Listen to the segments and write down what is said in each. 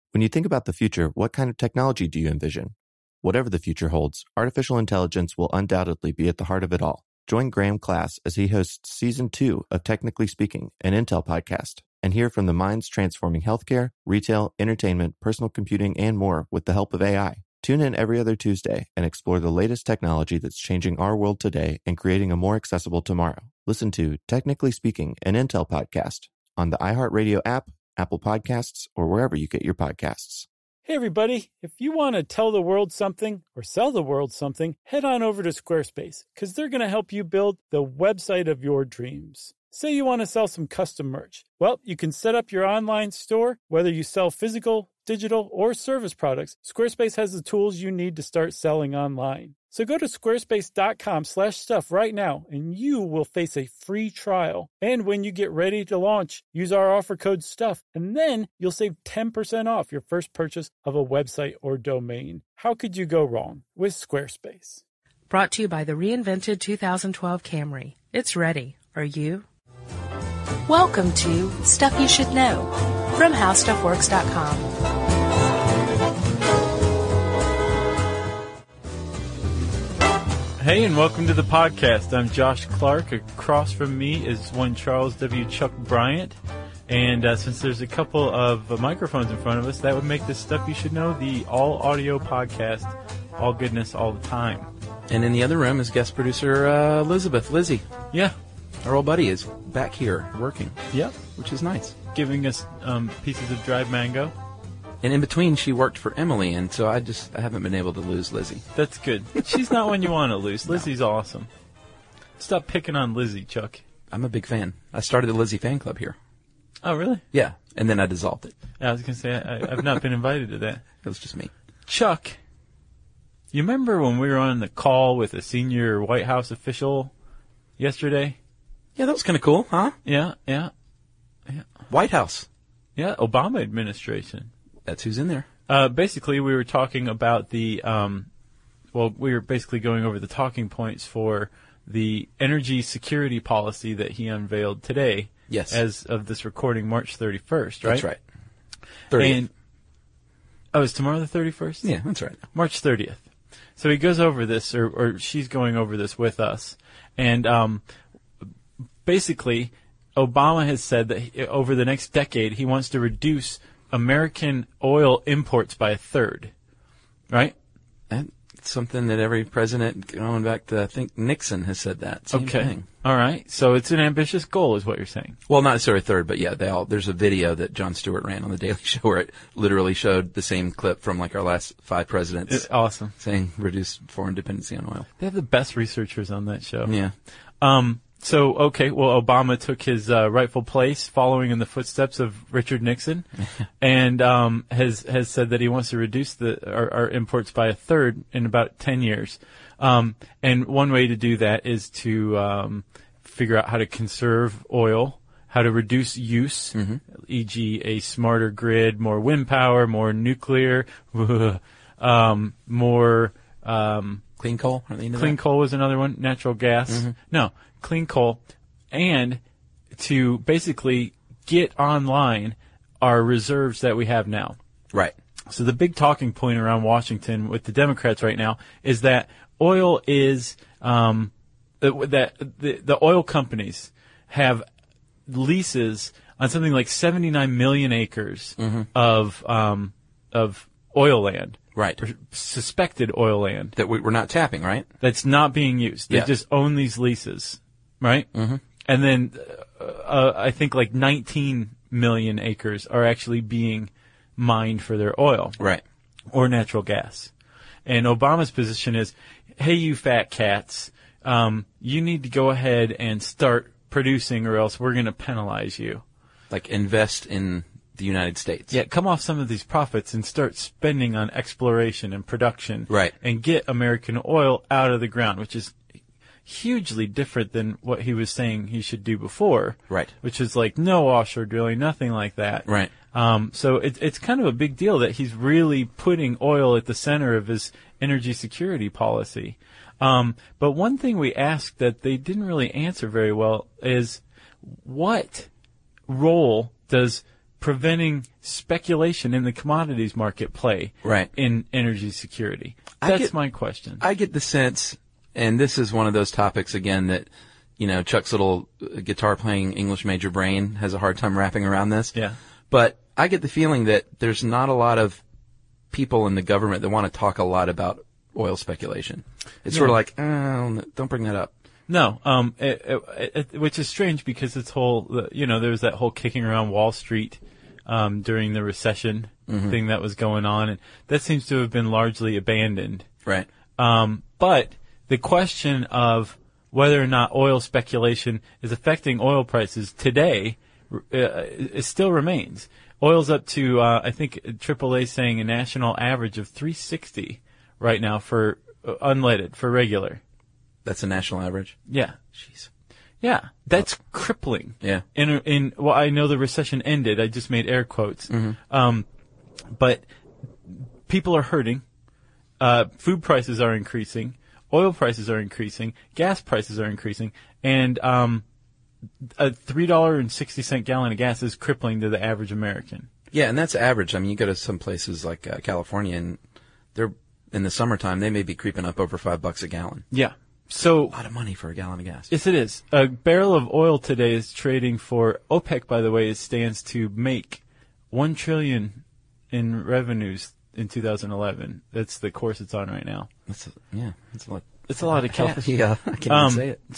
When you think about the future, what kind of technology do you envision? Whatever the future holds, artificial intelligence will undoubtedly be at the heart of it all. Join Graham Class as he hosts Season 2 of Technically Speaking, an Intel podcast, and hear from the minds transforming healthcare, retail, entertainment, personal computing, and more with the help of AI. Tune in every other Tuesday and explore the latest technology that's changing our world today and creating a more accessible tomorrow. Listen to Technically Speaking, an Intel podcast on the iHeartRadio app, Apple Podcasts, or wherever you get your podcasts. Hey, everybody. If you want to tell the world something or sell the world something, head on over to Squarespace, because they're going to help you build the website of your dreams. Say you want to sell some custom merch. Well, you can set up your online store, whether you sell physical, digital, or service products. Squarespace has the tools you need to start selling online. So go to squarespace.com/stuff right now, and you will face a free trial. And when you get ready to launch, use our offer code STUFF, and then you'll save 10% off your first purchase of a website or domain. How could you go wrong with Squarespace? Brought to you by the reinvented 2012 Camry. It's ready. Are you? Welcome to Stuff You Should Know from HowStuffWorks.com. Hey, and welcome to the podcast. I'm Josh Clark. Across from me is one Charles W. Chuck Bryant. And since there's a couple of microphones in front of us, that would make this Stuff You Should Know the all-audio podcast, all goodness all the time. And in the other room is guest producer Elizabeth. Lizzie. Yeah. Our old buddy is back here working. Yep. Which is nice. Giving us pieces of dried mango. And in between, she worked for Emily, and so I haven't been able to lose Lizzie. That's good. She's not one you want to lose. No. Lizzie's awesome. Stop picking on Lizzie, Chuck. I'm a big fan. I started the Lizzie fan club here. Oh, really? Yeah, and then I dissolved it. I was going to say, I've not been invited to that. It was just me. Chuck, you remember when we were on the call with a senior White House official yesterday? Yeah, that was kind of cool, huh? Yeah. White House. Yeah, Obama administration. That's who's in there. Basically, we were talking about we were basically going over the talking points for the energy security policy that he unveiled today. Yes. As of this recording, March 31st, right? That's right. 30th. And, is tomorrow the 31st? Yeah, that's right. March 30th. So he goes over this, or she's going over this with us. And basically, Obama has said that over the next decade, he wants to reduce American oil imports by a third, right? That's something that every president, going back to, I think, Nixon has said that. Same thing. All right. So it's an ambitious goal is what you're saying. Well, not necessarily a third, but yeah, there's a video that Jon Stewart ran on The Daily Show where it literally showed the same clip from like our last 5 presidents. It's awesome. Saying reduce foreign dependency on oil. They have the best researchers on that show. Yeah. Obama took his rightful place following in the footsteps of Richard Nixon and has said that he wants to reduce our imports by a third in about 10 years. And one way to do that is to figure out how to conserve oil, how to reduce use, e.g. a smarter grid, more wind power, more nuclear, more clean coal. Clean coal was another one. Natural gas. No. Clean coal, and to basically get online our reserves that we have now. Right. So the big talking point around Washington with the Democrats right now is that oil is that the oil companies have leases on something like 79 million acres of oil land. Right. Or suspected oil land. That we're not tapping, right? That's not being used. They just own these leases, right? And then I think like 19 million acres are actually being mined for their oil. Right. Or natural gas. And Obama's position is, hey, you fat cats, you need to go ahead and start producing or else we're going to penalize you. Like invest in the United States. Yeah, come off some of these profits and start spending on exploration and production. Right. And get American oil out of the ground, which is hugely different than what he was saying he should do before. Right. Which is like no offshore drilling, nothing like that. Right. So it's kind of a big deal that he's really putting oil at the center of his energy security policy. But one thing we asked that they didn't really answer very well is what role does preventing speculation in the commodities market play Right. in energy security? That's my question. I get the sense, and this is one of those topics again that, Chuck's little guitar playing English major brain has a hard time wrapping around this. Yeah. But I get the feeling that there's not a lot of people in the government that want to talk a lot about oil speculation. It's sort of like, don't bring that up. No, which is strange because there was that whole kicking around Wall Street during the recession thing that was going on, and that seems to have been largely abandoned. Right. But the question of whether or not oil speculation is affecting oil prices today it still remains. Oil's up to, I think AAA saying a national average of $3.60 right now for unleaded, for regular. That's a national average? Yeah. Jeez. Yeah. That's crippling. Yeah. Well, I know the recession ended. I just made air quotes. But people are hurting. Food prices are increasing. Oil prices are increasing. Gas prices are increasing. And a $3.60 gallon of gas is crippling to the average American. Yeah, and that's average. I mean, you go to some places like California, and they're in the summertime, they may be creeping up over $5 a gallon. Yeah. So a lot of money for a gallon of gas. Yes, it is. A barrel of oil today is trading for OPEC. By the way, it stands to make $1 trillion in revenues in 2011. That's the course it's on right now. That's a lot. It's a lot of cash. Yeah, I can't even say it.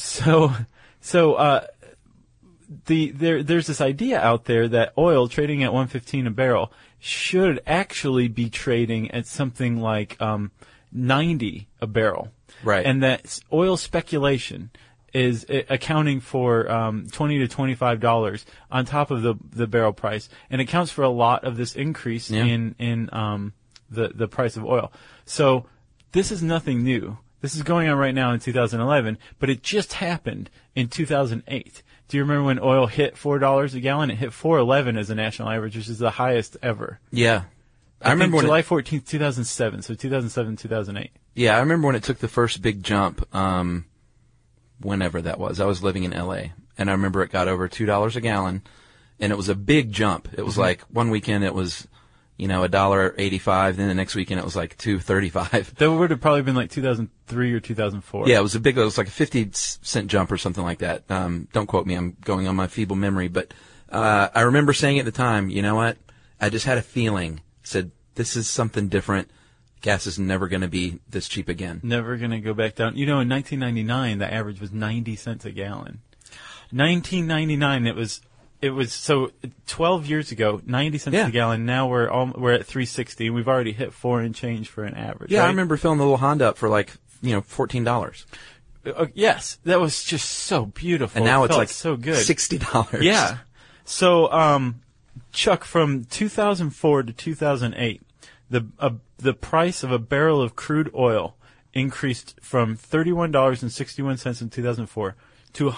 There's this idea out there that oil trading at $115 a barrel should actually be trading at something like $90 a barrel. Right. And that oil speculation is accounting for $20 to $25 on top of the barrel price, and accounts for a lot of this increase in the price of oil. So this is nothing new. This is going on right now in 2011, but it just happened in 2008. Do you remember when oil hit $4 a gallon? It hit $4.11 as a national average, which is the highest ever. Yeah. I remember when July 14th, 2007. So 2007, 2008. Yeah, I remember when it took the first big jump, whenever that was. I was living in L.A., and I remember it got over $2 a gallon, and it was a big jump. It was like one weekend it was, $1.85, then the next weekend it was like $2.35. That would have probably been like 2003 or 2004. Yeah, it was like a 50-cent jump or something like that. Don't quote me, I'm going on my feeble memory, but I remember saying at the time, you know what? I just had a feeling, said, this is something different. Gas is never going to be this cheap again. Never going to go back down. In 1999, the average was 90 cents a gallon. 1999, it was so 12 years ago, 90 cents a gallon. Now we're at 360, and we've already hit 4 and change for an average. Yeah, right? I remember filling the little Honda up for $14. Yes, that was just so beautiful. And now it's like so good. $60. Yeah. So, Chuck, from 2004 to 2008, the price of a barrel of crude oil increased from $31.61 in 2004 to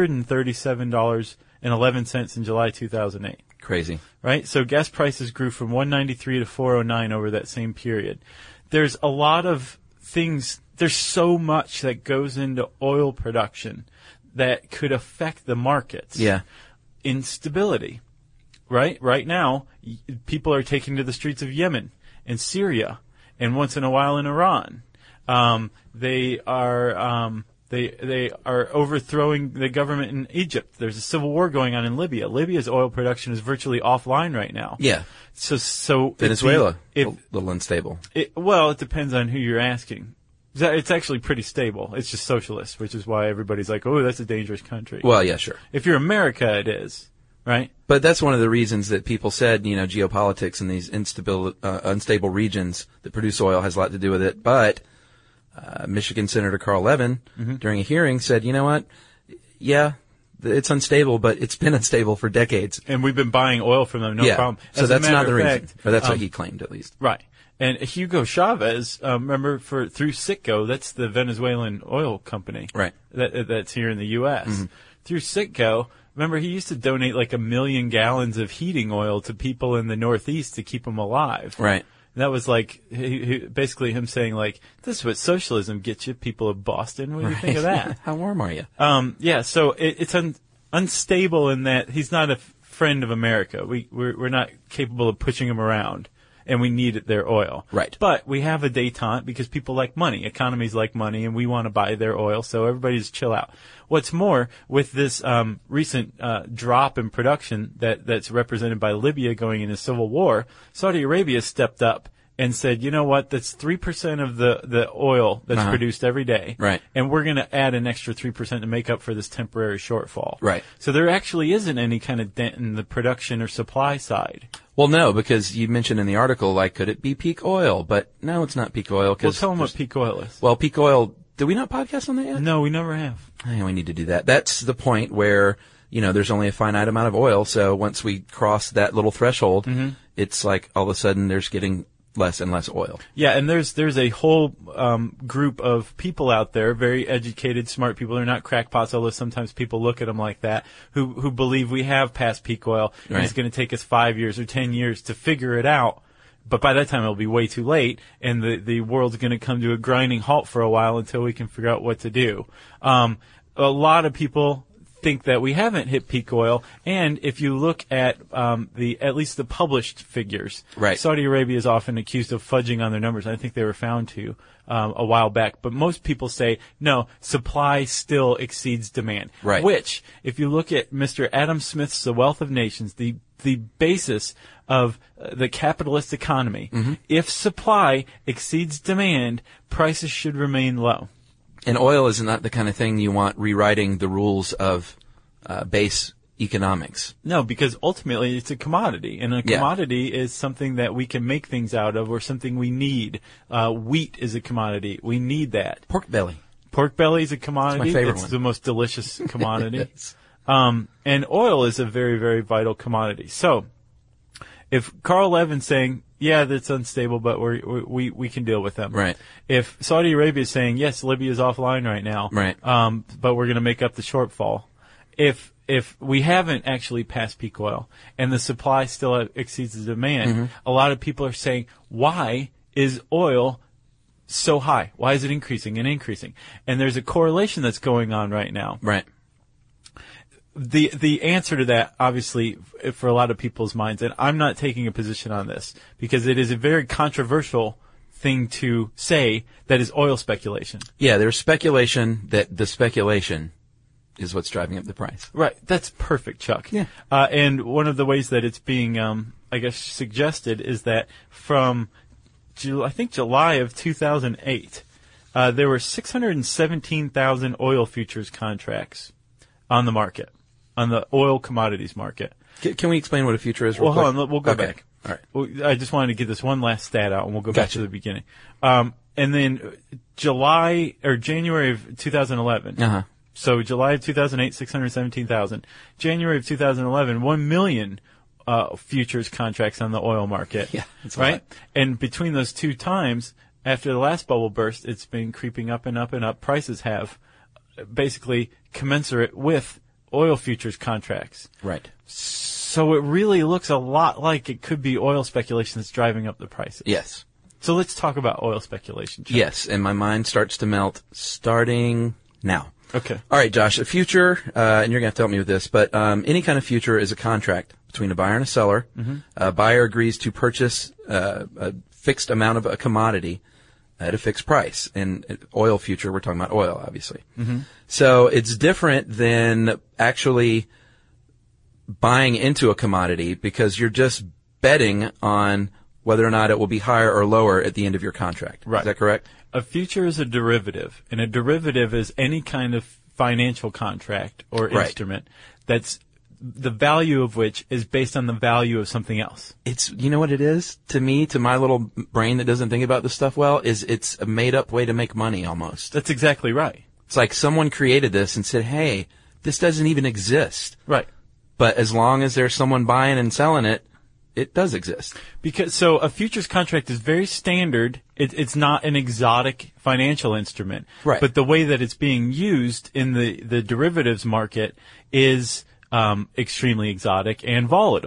$137.11 in July 2008. Crazy. Right? So gas prices grew from $1.93 to $4.09 over that same period. There's a lot of things, there's so much that goes into oil production that could affect the markets. Yeah. Instability. Right now, people are taking to the streets of Yemen and Syria, and once in a while in Iran. They are overthrowing the government in Egypt. There's a civil war going on in Libya. Libya's oil production is virtually offline right now. Yeah. So Venezuela, a little unstable. It depends on who you're asking. It's actually pretty stable. It's just socialist, which is why everybody's like, oh, that's a dangerous country. Well, yeah, sure. If you're America, it is. Right? But that's one of the reasons that people said, geopolitics in these unstable regions that produce oil has a lot to do with it. But Michigan Senator Carl Levin, during a hearing, said, you know what? Yeah, it's unstable, but it's been unstable for decades. And we've been buying oil from them, no problem. So that's not the reason. Or that's what he claimed, at least. Right. And Hugo Chavez, remember, through Citgo, that's the Venezuelan oil company. Right. That's here in the U.S. Through Citgo, remember, he used to donate like 1 million gallons of heating oil to people in the Northeast to keep them alive. Right. And that was like, basically him saying like, this is what socialism gets you, people of Boston. What do you think of that? How warm are you? Yeah, so it's unstable in that he's not friend of America. We're not capable of pushing them around, and we need their oil. Right. But we have a détente because people like money. Economies like money, and we want to buy their oil, so everybody just chill out. What's more, with this recent drop in production that's represented by Libya going into civil war, Saudi Arabia stepped up and said, you know what, that's 3% of the oil that's produced every day. Right. And we're going to add an extra 3% to make up for this temporary shortfall. Right. So there actually isn't any kind of dent in the production or supply side. Well, no, because you mentioned in the article, like, could it be peak oil? But no, it's not peak oil. Well, tell them what peak oil is. Well, peak oil, did we not podcast on that yet? No, we never have. We need to do that. That's the point where, there's only a finite amount of oil. So once we cross that little threshold, it's like all of a sudden there's getting less and less oil. Yeah, and there's a whole group of people out there, very educated, smart people. They're not crackpots, although sometimes people look at them like that, who believe we have passed peak oil, and it's going to take us 5 years or 10 years to figure it out. But by that time, it'll be way too late, and the world's going to come to a grinding halt for a while until we can figure out what to do. A lot of people think that we haven't hit peak oil, and if you look at at least the published figures, right. Saudi Arabia is often accused of fudging on their numbers. I think they were found to a while back, but most people say no, supply still exceeds demand. Right. Which, if you look at Mr. Adam Smith's The Wealth of Nations, the basis of the capitalist economy, if supply exceeds demand, prices should remain low. And oil is not the kind of thing you want rewriting the rules of base economics. No, because ultimately it's a commodity, and a commodity is something that we can make things out of or something we need. Wheat is a commodity. We need that. Pork belly. Pork belly is a commodity. It's my favorite it's one. the most delicious commodity. Yes. And oil is a very, very vital commodity. So if Carl Levin's saying, yeah, that's unstable, but we can deal with them. Right. If Saudi Arabia is saying, yes, Libya is offline right now, right. But we're going to make up the shortfall. If we haven't actually passed peak oil and the supply still exceeds the demand, a lot of people are saying, why is oil so high? Why is it increasing and increasing? And there's a correlation that's going on right now. Right. The answer to that, obviously, for a lot of people's minds, and I'm not taking a position on this because it is a very controversial thing to say, that is oil speculation. Yeah, there's speculation that the speculation is what's driving up the price. Right. That's perfect, Chuck. Yeah. And one of the ways that it's being, I guess, suggested is that from, I think, July of 2008, there were 617,000 oil futures contracts on the market. On the oil commodities market. Can we explain what a future is real quick? Hold on. We'll go back. All right. Well, I just wanted to get this one last stat out, and we'll go back to the beginning. And then January of 2011. So July of 2008, 617,000. January of 2011, 1 million futures contracts on the oil market. Yeah, that's right. Right. And between those two times, after the last bubble burst, it's been creeping up and up and up. Prices have basically commensurate with oil futures contracts. Right. So it really looks a lot like it could be oil speculation that's driving up the prices. Yes. So let's talk about oil speculation, Chuck. Yes, and my mind starts to melt starting now. Okay. All right, Josh, a future, and you're going to have to help me with this, but any kind of future is a contract between a buyer and a seller. A buyer agrees to purchase a fixed amount of a commodity at a fixed price. And oil future, we're talking about oil, obviously. So it's different than actually buying into a commodity because you're just betting on whether or not it will be higher or lower at the end of your contract. Right. Is that correct? A future is a derivative, and a derivative is any kind of financial contract or instrument that's the value of which is based on the value of something else. It's, you know what it is? To me, to my little brain that doesn't think about this stuff well, it's a made-up way to make money almost. That's exactly right. It's like someone created this and said, hey, this doesn't even exist. Right. But as long as there's someone buying and selling it, it does exist. So a futures contract is very standard. It's not an exotic financial instrument. Right. But the way that it's being used in the derivatives market is extremely exotic and volatile.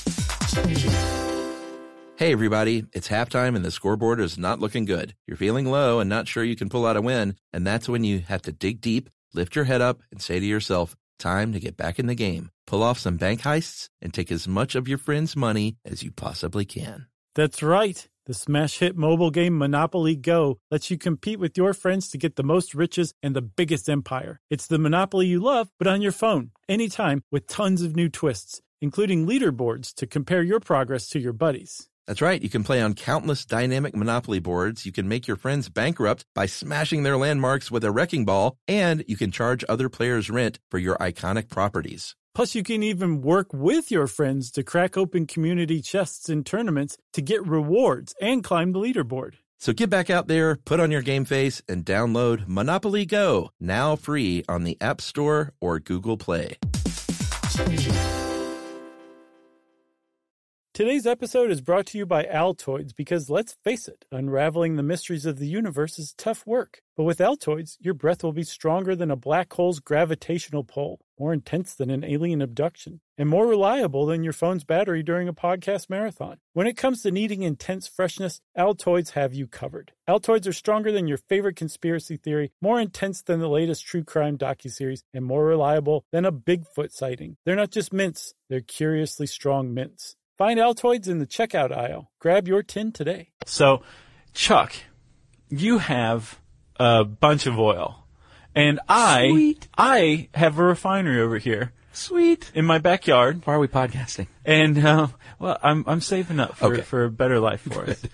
Hey, everybody. It's halftime and the scoreboard is not looking good. You're feeling low and not sure you can pull out a win, and that's when you have to dig deep, lift your head up, and say to yourself, Time to get back in the game, pull off some bank heists, and take as much of your friends' money as you possibly can. That's right. The smash hit mobile game Monopoly Go lets you compete with your friends to get the most riches and the biggest empire. It's the Monopoly you love, but on your phone, anytime, with tons of new twists, including leaderboards to compare your progress to your buddies. That's right. You can play on countless dynamic Monopoly boards. You can make your friends bankrupt by smashing their landmarks with a wrecking ball, and you can charge other players rent for your iconic properties. Plus, you can even work with your friends to crack open community chests in tournaments to get rewards and climb the leaderboard. So get back out there, put on your game face, and download Monopoly Go, now free on the App Store or Google Play. Today's episode is brought to you by Altoids because, let's face it, unraveling the mysteries of the universe is tough work. But with Altoids, your breath will be stronger than a black hole's gravitational pull, more intense than an alien abduction, and more reliable than your phone's battery during a podcast marathon. When it comes to needing intense freshness, Altoids have you covered. Altoids are stronger than your favorite conspiracy theory, more intense than the latest true crime docuseries, and more reliable than a Bigfoot sighting. They're not just mints, they're curiously strong mints. Find Altoids in the checkout aisle. Grab your tin today. So, Chuck, you have a bunch of oil. And I have a refinery over here. Sweet. In my backyard. Why are we podcasting? And, well, I'm saving up for a better life for us.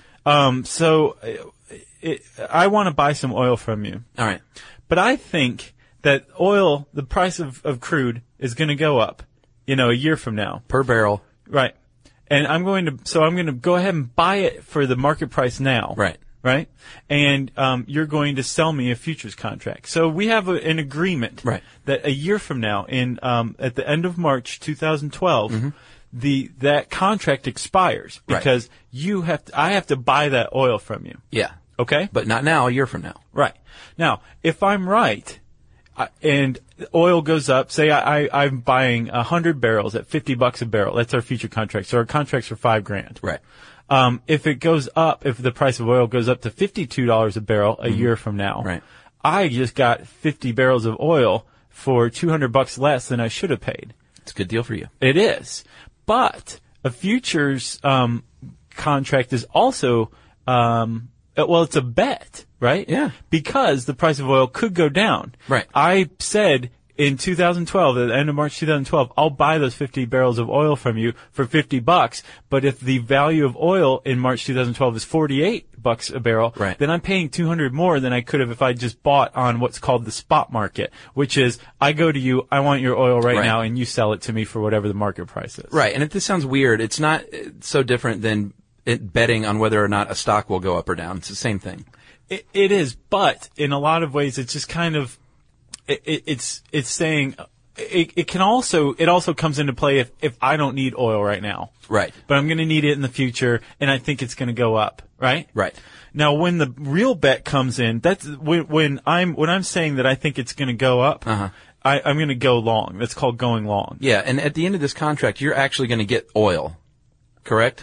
I want to buy some oil from you. All right. But I think that oil, the price of crude, is going to go up, a year from now. Per barrel. Right. And I'm going to go ahead and buy it for the market price now. Right. Right? And you're going to sell me a futures contract. So we have an agreement that a year from now, at the end of March 2012, that contract expires because I have to buy that oil from you. Yeah. Okay? But not now, a year from now. Right. Now, if I'm right, and oil goes up, say I'm buying 100 barrels at $50 a barrel. That's our future contract. So our contract's for $5,000. Right. If it goes up, if the price of oil goes up to $52 a barrel a year from now, I just got 50 barrels of oil for $200 less than I should have paid. It's a good deal for you. It is. But a futures contract is also it's a bet, right? Yeah. Because the price of oil could go down. Right. I said in 2012, at the end of March 2012, I'll buy those 50 barrels of oil from you for $50. But if the value of oil in March 2012 is $48 a barrel, then I'm paying $200 more than I could have if I just bought on what's called the spot market, which is I go to you, I want your oil right now, and you sell it to me for whatever the market price is. Right. And if this sounds weird, it's not so different than betting on whether or not a stock will go up or down. It's the same thing. It is, but in a lot of ways, it's just kind of, it's saying, it also comes into play if I don't need oil right now. Right. But I'm going to need it in the future, and I think it's going to go up, right? Right. Now, when the real bet comes in, that's when I'm saying that I think it's going to go up, I'm going to go long. That's called going long. Yeah, and at the end of this contract, you're actually going to get oil, correct?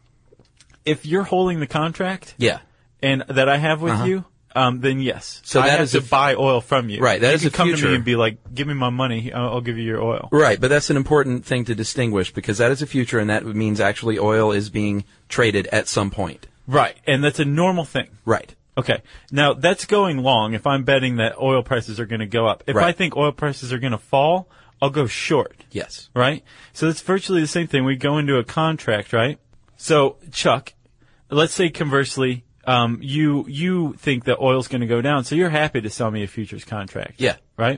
If you're holding the contract, and that I have with you, then yes. So I that have is to buy oil from you. Right. That is you a can come future. to me and be like, "Give me my money. I'll give you your oil." Right, but that's an important thing to distinguish because that is a future, and that means actually oil is being traded at some point. Right, and that's a normal thing. Right. Okay. Now that's going long. If I'm betting that oil prices are going to go up, if I think oil prices are going to fall, I'll go short. Yes. Right. So it's virtually the same thing. We go into a contract, right? So Chuck, let's say conversely, you think that oil's going to go down, so you're happy to sell me a futures contract. Yeah. Right?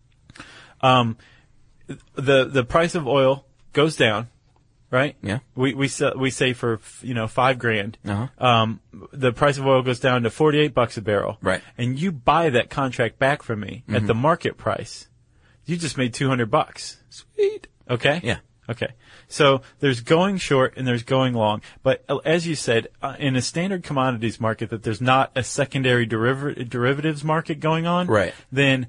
The price of oil goes down, right? Yeah. We say for $5,000. The price of oil goes down to $48 a barrel. Right. And you buy that contract back from me at the market price. You just made $200. Sweet. Okay? Yeah. Okay. So there's going short and there's going long. But as you said, in a standard commodities market that there's not a secondary derivatives market going on, then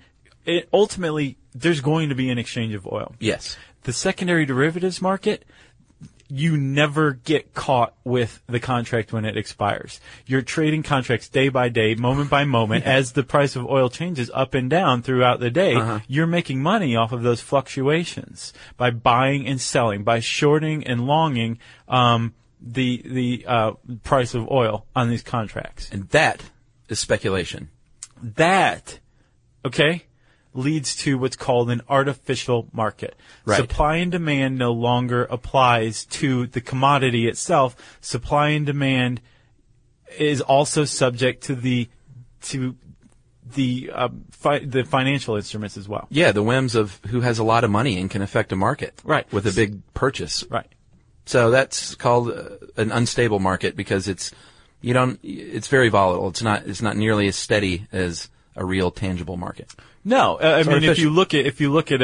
ultimately there's going to be an exchange of oil. Yes. The secondary derivatives market, you never get caught with the contract when it expires. You're trading contracts day by day, moment by moment, as the price of oil changes up and down throughout the day. You're making money off of those fluctuations by buying and selling, by shorting and longing the price of oil on these contracts. And that is speculation. That, okay, leads to what's called an artificial market. Right. Supply and demand no longer applies to the commodity itself. Supply and demand is also subject to the financial instruments as well. Yeah, the whims of who has a lot of money and can affect a market. Right. With a big purchase. Right. So that's called an unstable market because it's very volatile. It's not nearly as steady as a real tangible market. No, I mean, artificial. if you look at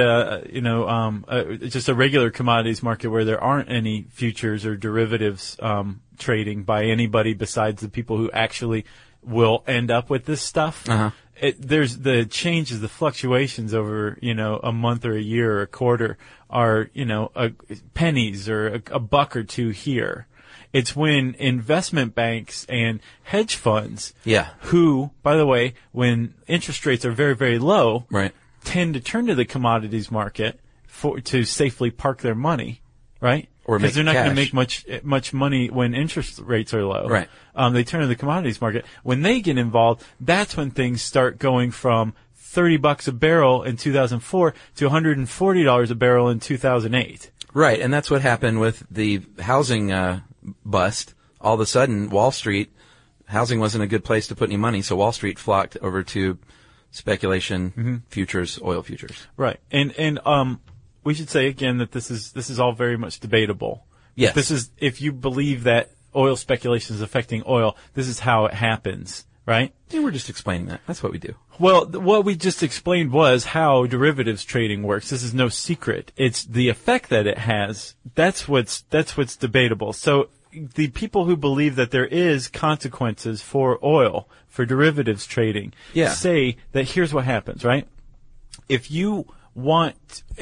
just a regular commodities market where there aren't any futures or derivatives trading by anybody besides the people who actually will end up with this stuff. There's the changes, the fluctuations over a month or a year or a quarter are pennies or a buck or two here. It's when investment banks and hedge funds, who, by the way, when interest rates are very, very low, right, tend to turn to the commodities market to safely park their money, right? Because they're not going to make much money when interest rates are low. Right. They turn to the commodities market. When they get involved, that's when things start going from $30 a barrel in 2004 to $140 a barrel in 2008. Right, and that's what happened with the housing bust. All of a sudden, Wall Street, housing wasn't a good place to put any money, so Wall Street flocked over to speculation, futures, oil futures. Right, and we should say again that this is all very much debatable. Yes. If you believe that oil speculation is affecting oil, this is how it happens, right? Yeah, we're just explaining that. That's what we do. Well, what we just explained was how derivatives trading works. This is no secret. It's the effect that it has. That's what's debatable. So the people who believe that there is consequences for oil, for derivatives trading, say that here's what happens, right? If you want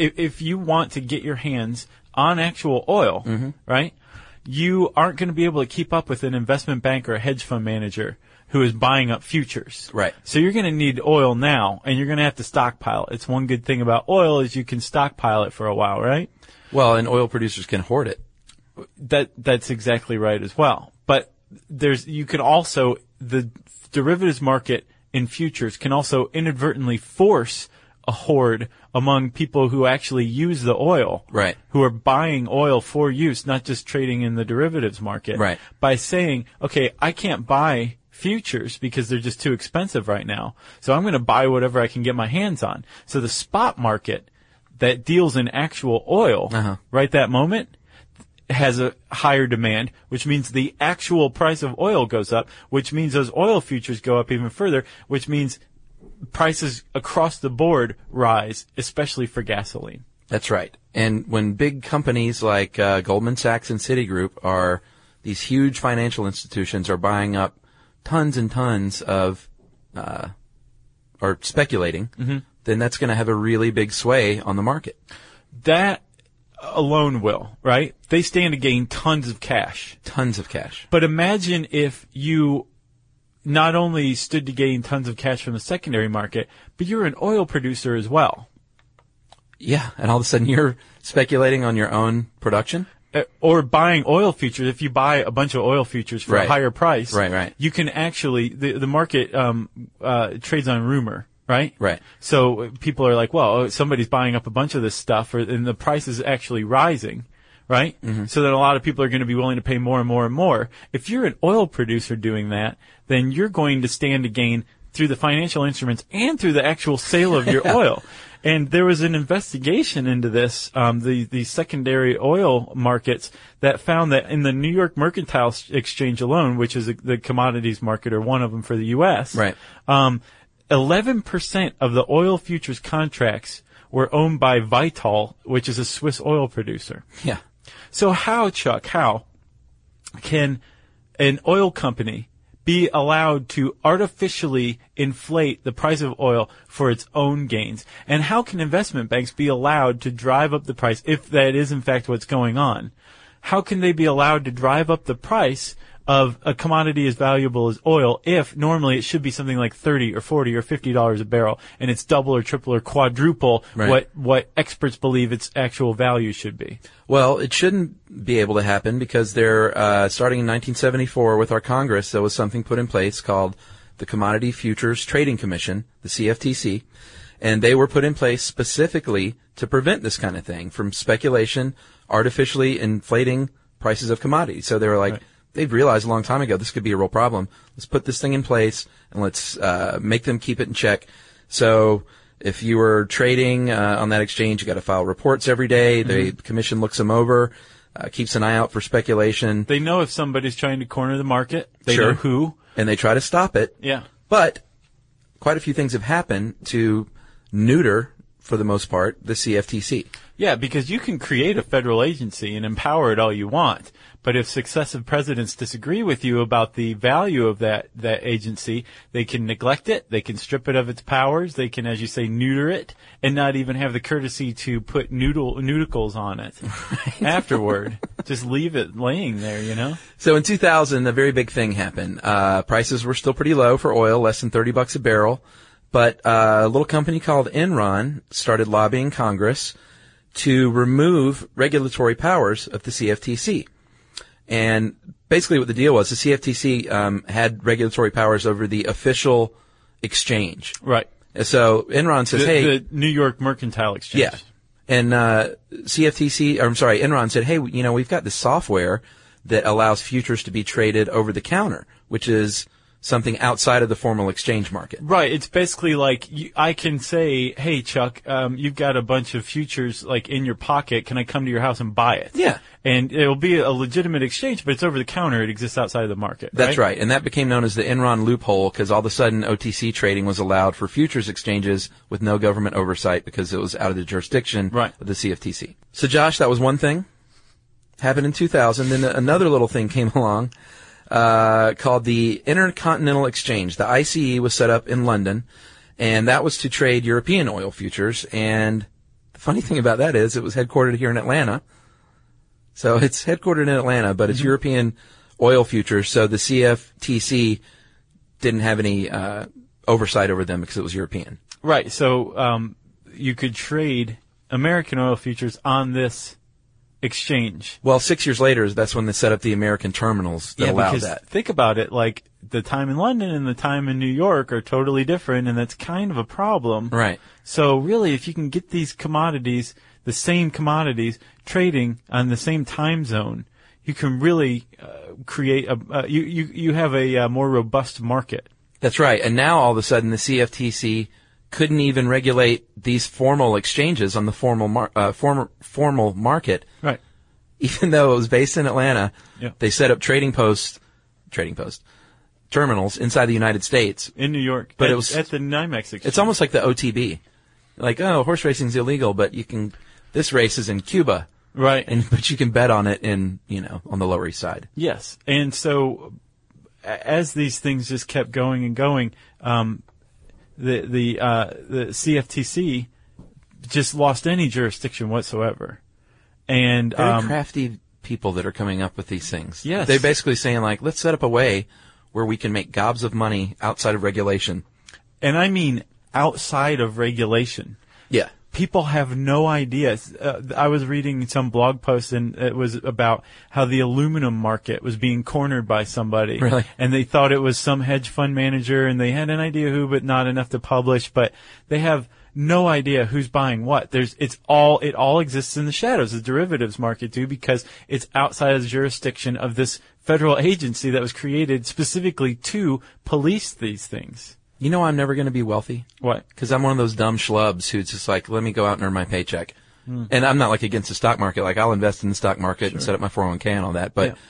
to get your hands on actual oil, right, you aren't going to be able to keep up with an investment bank or a hedge fund manager who is buying up futures. Right. So you're going to need oil now, and you're going to have to stockpile. It's one good thing about oil is you can stockpile it for a while, right? Well, and oil producers can hoard it. That's exactly right as well. But the derivatives market in futures can also inadvertently force a hoard among people who actually use the oil, right, who are buying oil for use, not just trading in the derivatives market, right, by saying, okay, I can't buy futures because they're just too expensive right now, so I'm going to buy whatever I can get my hands on. So the spot market that deals in actual oil right that moment has a higher demand, which means the actual price of oil goes up, which means those oil futures go up even further, which means prices across the board rise, especially for gasoline. That's right. And when big companies like Goldman Sachs and Citigroup these huge financial institutions are buying up tons and tons of, or speculating, then that's going to have a really big sway on the market. That alone will, right? They stand to gain tons of cash. Tons of cash. But imagine if you not only stood to gain tons of cash from the secondary market, but you're an oil producer as well. Yeah, and all of a sudden you're speculating on your own production? Or buying oil futures. If you buy a bunch of oil futures for a higher price, right, you can actually, the market trades on rumor, right? Right. So people are like, well, somebody's buying up a bunch of this stuff, and the price is actually rising, right? So that a lot of people are going to be willing to pay more and more and more. If you're an oil producer doing that, then you're going to stand to gain through the financial instruments and through the actual sale of your oil. And there was an investigation into this, the secondary oil markets, that found that in the New York Mercantile Exchange alone, which is the commodities market, or one of them for the U.S., right, 11% of the oil futures contracts were owned by Vitol, which is a Swiss oil producer. Yeah. So how can an oil company be allowed to artificially inflate the price of oil for its own gains? And how can investment banks be allowed to drive up the price, if that is in fact what's going on? how can they be allowed to drive up the price of a commodity as valuable as oil if normally it should be something like $30 or $40 or $50 a barrel, and it's double or triple or quadruple what experts believe its actual value should be? Well, it shouldn't be able to happen because they're starting in 1974 with our Congress. There was something put in place called the Commodity Futures Trading Commission, the CFTC, and they were put in place specifically to prevent this kind of thing from speculation, artificially inflating prices of commodities. So they were like, they've realized a long time ago this could be a real problem. Let's put this thing in place and let's make them keep it in check. So if you were trading on that exchange, you got to file reports every day. The commission looks them over, keeps an eye out for speculation. They know if somebody's trying to corner the market. They know who. And they try to stop it. Yeah. But quite a few things have happened to neuter, for the most part, the CFTC. Yeah, because you can create a federal agency and empower it all you want. But if successive presidents disagree with you about the value of that agency, they can neglect it, they can strip it of its powers, they can, as you say, neuter it, and not even have the courtesy to put noodles on it afterward. Just leave it laying there, you know? So in 2000, a very big thing happened. Prices were still pretty low for oil, less than $30 a barrel. But a little company called Enron started lobbying Congress to remove regulatory powers of the CFTC. And basically what the deal was, the CFTC had regulatory powers over the official exchange. Right. So Enron says, hey... The New York Mercantile Exchange. Yeah. And Enron said, hey, you know, we've got this software that allows futures to be traded over the counter, which is something outside of the formal exchange market. Right. It's basically like I can say, hey, Chuck, you've got a bunch of futures like in your pocket. Can I come to your house and buy it? Yeah. And it'll be a legitimate exchange, but it's over the counter. It exists outside of the market. That's right. And that became known as the Enron loophole because all of a sudden OTC trading was allowed for futures exchanges with no government oversight because it was out of the jurisdiction of the CFTC. So, Josh, that was one thing. Happened in 2000. Then another little thing came along. Called the Intercontinental Exchange. The ICE was set up in London, and that was to trade European oil futures. And the funny thing about that is it was headquartered here in Atlanta. So it's headquartered in Atlanta, but it's European oil futures. So the CFTC didn't have any oversight over them because it was European. Right. So you could trade American oil futures on this exchange. Well, 6 years later, that's when they set up the American terminals that allowed because that. Think about it, like the time in London and the time in New York are totally different, and that's kind of a problem. Right. So really, if you can get these commodities, the same commodities, trading on the same time zone, you can really create you have a more robust market. That's right. And now all of a sudden, the CFTC couldn't even regulate these formal exchanges on the formal market. Right. Even though it was based in Atlanta, they set up trading post terminals inside the United States. In New York. But it was at the NYMEX exchange. It's almost like the OTB. Like, oh, horse racing's illegal, but this race is in Cuba. Right. But you can bet on it on the Lower East Side. Yes. And so as these things just kept going and going, the CFTC just lost any jurisdiction whatsoever. And very crafty people that are coming up with these things. Yes. They're basically saying, like, let's set up a way where we can make gobs of money outside of regulation. And I mean outside of regulation. Yeah. People have no idea. I was reading some blog post, and it was about how the aluminum market was being cornered by somebody. Really? And they thought it was some hedge fund manager, and they had an idea who, but not enough to publish. But they have no idea who's buying what. It all exists in the shadows. The derivatives market too, because it's outside of the jurisdiction of this federal agency that was created specifically to police these things. You know I'm never going to be wealthy? What? Because I'm one of those dumb schlubs who's just like, let me go out and earn my paycheck. And I'm not like against the stock market. Like I'll invest in the stock market and set up my 401k and all that. But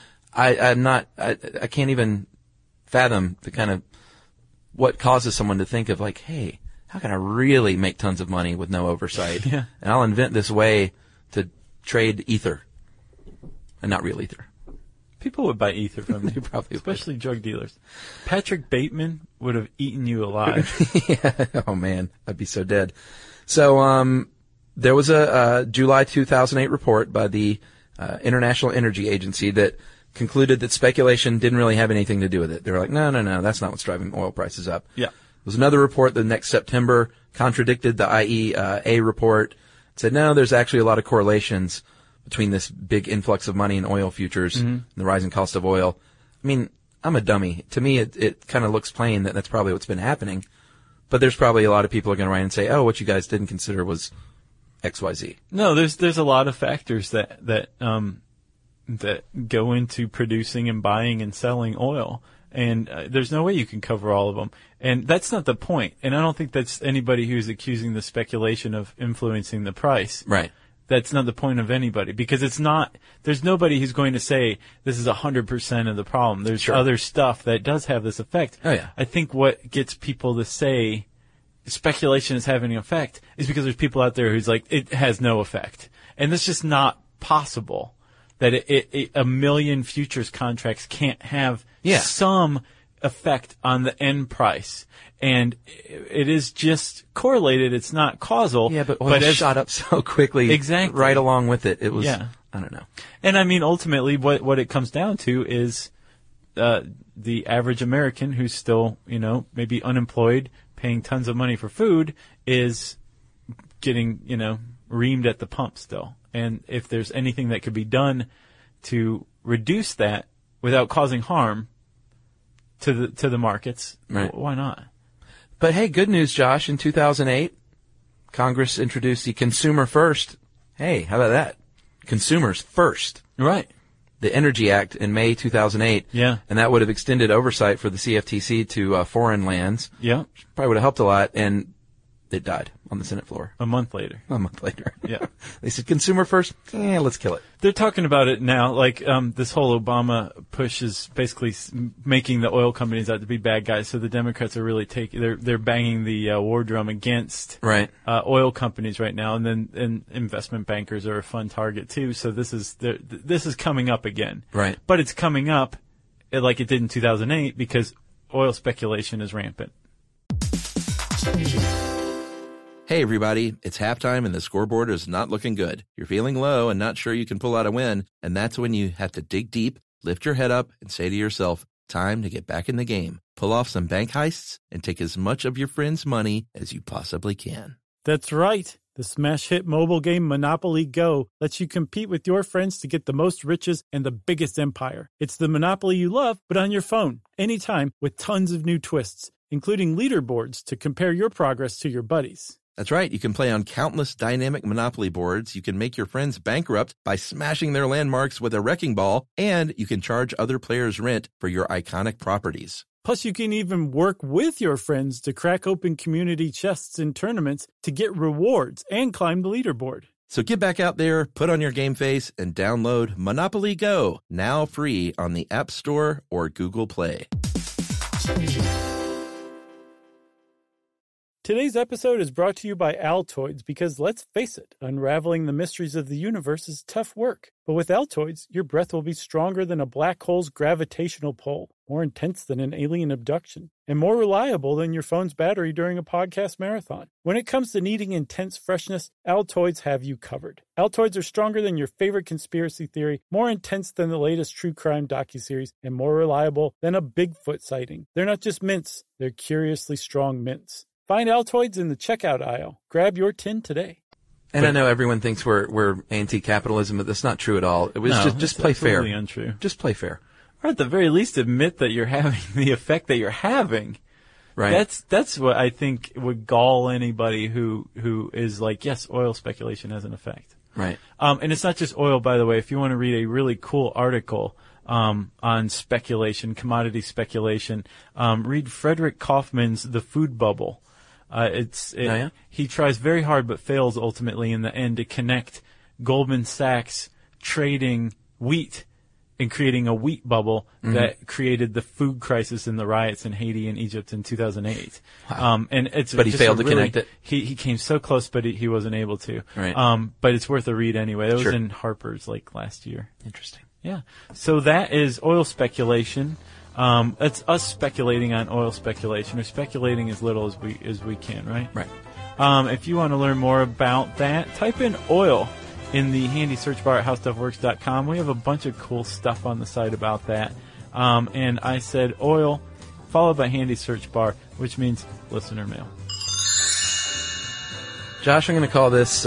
I can't even fathom the kind of what causes someone to think of like, hey, how can I really make tons of money with no oversight? Yeah. And I'll invent this way to trade ether and not real ether. People would buy ether from you, probably especially drug dealers. Patrick Bateman would have eaten you alive. Yeah. Oh man, I'd be so dead. So there was a July 2008 report by the International Energy Agency that concluded that speculation didn't really have anything to do with it. They were like, no, that's not what's driving oil prices up. Yeah. There was another report the next September contradicted the IEA report. It said, no, there's actually a lot of correlations between this big influx of money in oil futures and the rising cost of oil. I mean, I'm a dummy. To me, it kind of looks plain that that's probably what's been happening. But there's probably a lot of people are going to write and say, oh, what you guys didn't consider was XYZ. No, there's a lot of factors that go into producing and buying and selling oil. And there's no way you can cover all of them. And that's not the point. And I don't think that's anybody who's accusing the speculation of influencing the price. Right. That's not the point of anybody, because it's not, there's nobody who's going to say this is 100% of the problem. There's other stuff that does have this effect. Oh, yeah. I think what gets people to say speculation is having an effect is because there's people out there who's like, it has no effect. And that's just not possible. That a million futures contracts can't have some effect on the end price. And it is just correlated. It's not causal. Yeah, but oil shot up so quickly. Exactly. Right along with it. It was, I don't know. And I mean, ultimately, what it comes down to is the average American who's still, maybe unemployed, paying tons of money for food, is getting, reamed at the pump still. And if there's anything that could be done to reduce that without causing harm to the markets, why not? But hey, good news, Josh. In 2008, Congress introduced the Consumer First. Hey, how about that? Consumers First. Right. The Energy Act in May 2008. Yeah. And that would have extended oversight for the CFTC to foreign lands. Yeah. Probably would have helped a lot, and it died on the Senate floor. A month later. Yeah. They said, consumer first? Let's kill it. They're talking about it now, like this whole Obama push is basically making the oil companies out to be bad guys. So the Democrats are really they're banging the war drum against oil companies right now, and investment bankers are a fun target too. So this is coming up again. Right. But it's coming up like it did in 2008 because oil speculation is rampant. Hey, everybody, it's halftime and the scoreboard is not looking good. You're feeling low and not sure you can pull out a win, and that's when you have to dig deep, lift your head up, and say to yourself, time to get back in the game. Pull off some bank heists and take as much of your friends' money as you possibly can. That's right. The smash hit mobile game Monopoly Go lets you compete with your friends to get the most riches and the biggest empire. It's the Monopoly you love, but on your phone, anytime, with tons of new twists, including leaderboards to compare your progress to your buddies. That's right. You can play on countless dynamic Monopoly boards. You can make your friends bankrupt by smashing their landmarks with a wrecking ball, and you can charge other players rent for your iconic properties. Plus, you can even work with your friends to crack open community chests in tournaments to get rewards and climb the leaderboard. So get back out there, put on your game face, and download Monopoly Go, now free on the App Store or Google Play. Today's episode is brought to you by Altoids because, let's face it, unraveling the mysteries of the universe is tough work. But with Altoids, your breath will be stronger than a black hole's gravitational pull, more intense than an alien abduction, and more reliable than your phone's battery during a podcast marathon. When it comes to needing intense freshness, Altoids have you covered. Altoids are stronger than your favorite conspiracy theory, more intense than the latest true crime docuseries, and more reliable than a Bigfoot sighting. They're not just mints, they're curiously strong mints. Find Altoids in the checkout aisle. Grab your tin today. And I know everyone thinks we're anti-capitalism, but that's not true at all. It was just play fair. Absolutely untrue. Just play fair. Or at the very least, admit that you're having the effect that you're having. Right. That's what I think would gall anybody who is like, yes, oil speculation has an effect. Right. And it's not just oil, by the way. If you want to read a really cool article on speculation, commodity speculation, read Frederick Kaufman's The Food Bubble. He tries very hard but fails ultimately in the end to connect Goldman Sachs trading wheat and creating a wheat bubble that created the food crisis and the riots in Haiti and Egypt in 2008. Wow. But he failed to connect it. He came so close, but he wasn't able to. Right. But it's worth a read anyway. That was in Harper's last year. Interesting. Yeah. So that is oil speculation. That's us speculating on oil speculation, or speculating as little as we can, right? Right. If you want to learn more about that, type in oil in the handy search bar at howstuffworks.com. We have a bunch of cool stuff on the site about that. And I said oil, followed by handy search bar, which means listener mail. Josh, I'm going to call this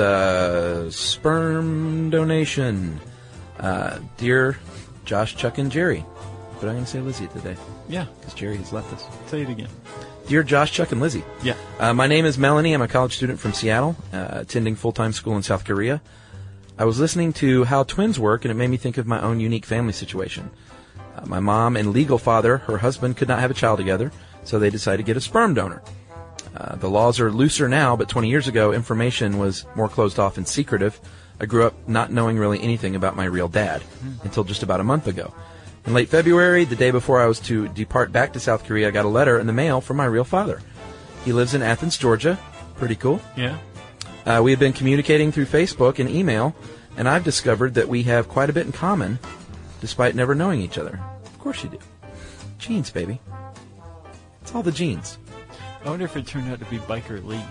sperm donation. Dear Josh, Chuck, and Jerry. But I'm going to say Lizzie today. Yeah. Because Jerry has left us. Say it again. Dear Josh, Chuck, and Lizzie. Yeah. My name is Melanie. I'm a college student from Seattle, attending full-time school in South Korea. I was listening to How Twins Work, and it made me think of my own unique family situation. My mom and legal father, her husband, could not have a child together, so they decided to get a sperm donor. The laws are looser now, but 20 years ago, information was more closed off and secretive. I grew up not knowing really anything about my real dad until just about a month ago. In late February, the day before I was to depart back to South Korea, I got a letter in the mail from my real father. He lives in Athens, Georgia. Pretty cool. Yeah. We have been communicating through Facebook and email, and I've discovered that we have quite a bit in common, despite never knowing each other. Of course you do. Genes, baby. It's all the genes. I wonder if it turned out to be Biker Lee.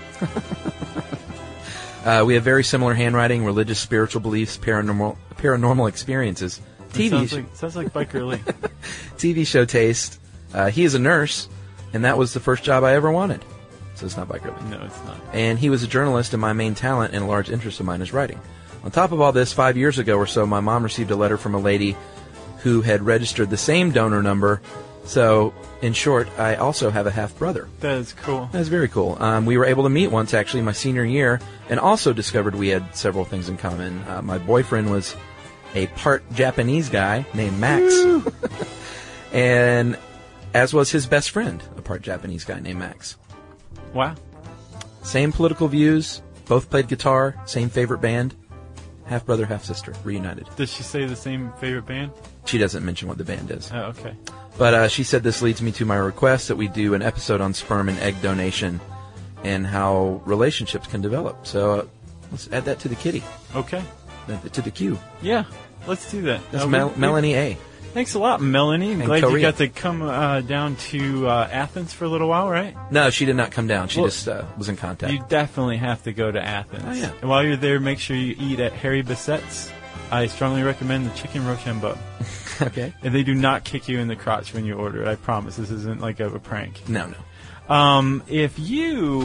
We have very similar handwriting, religious, spiritual beliefs, paranormal experiences. Sounds like Biker Lee. TV show taste. He is a nurse, and that was the first job I ever wanted. So it's not Biker Lee. No, it's not. And he was a journalist, and my main talent and a large interest of mine is writing. On top of all this, 5 years ago or so, my mom received a letter from a lady who had registered the same donor number. So, in short, I also have a half-brother. That is cool. That's very cool. We were able to meet once, actually, my senior year, and also discovered we had several things in common. My boyfriend was a part Japanese guy named Max, and as was his best friend, a part Japanese guy named Max. Wow. Same political views, both played guitar, same favorite band. Half brother, half sister, reunited. Does she say the same favorite band? She doesn't mention what the band is. Oh, okay. But she said this leads me to my request that we do an episode on sperm and egg donation and how relationships can develop. So let's add that to the kitty. Okay. To the queue. Yeah, let's do that. That's Melanie A. Thanks a lot, Melanie. I'm glad Korea. you got to come down to Athens for a little while, right? No, she did not come down. She just was in contact. You definitely have to go to Athens. Oh, yeah. And while you're there, make sure you eat at Harry Bissette's. I strongly recommend the chicken Rochambeau. Okay. And they do not kick you in the crotch when you order it. I promise. This isn't like a prank. No. If you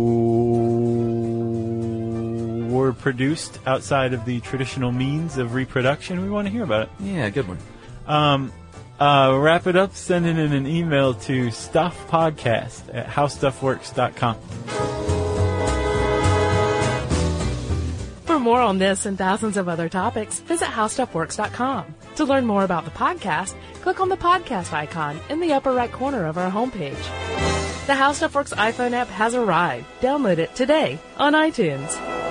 were produced outside of the traditional means of reproduction, we want to hear about it. Yeah, good one. Wrap it up, sending in an email to stuffpodcast@howstuffworks.com. For more on this and thousands of other topics, visit howstuffworks.com. To learn more about the podcast, click on the podcast icon in the upper right corner of our homepage. The How Stuff Works iPhone app has arrived. Download it today on iTunes.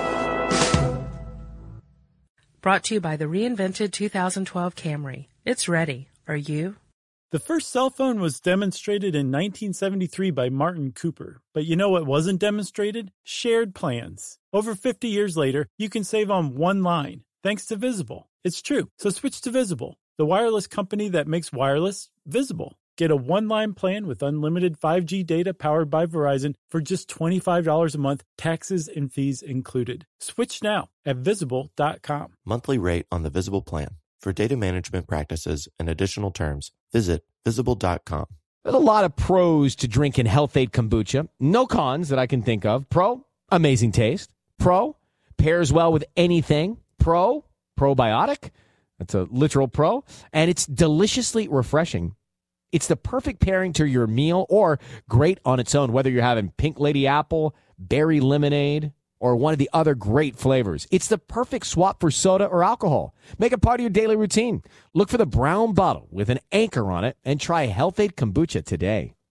Brought to you by the reinvented 2012 Camry. It's ready. Are you? The first cell phone was demonstrated in 1973 by Martin Cooper. But you know what wasn't demonstrated? Shared plans. Over 50 years later, you can save on one line, thanks to Visible. It's true, so switch to Visible, the wireless company that makes wireless visible. Get a one-line plan with unlimited 5G data powered by Verizon for just $25 a month, taxes and fees included. Switch now at Visible.com. Monthly rate on the Visible plan. For data management practices and additional terms, visit Visible.com. There's a lot of pros to drinking Health-Ade kombucha. No cons that I can think of. Pro, amazing taste. Pro, pairs well with anything. Pro, probiotic. That's a literal pro. And it's deliciously refreshing. It's the perfect pairing to your meal or great on its own, whether you're having pink lady apple, berry lemonade, or one of the other great flavors. It's the perfect swap for soda or alcohol. Make it part of your daily routine. Look for the brown bottle with an anchor on it and try Health-Ade kombucha today.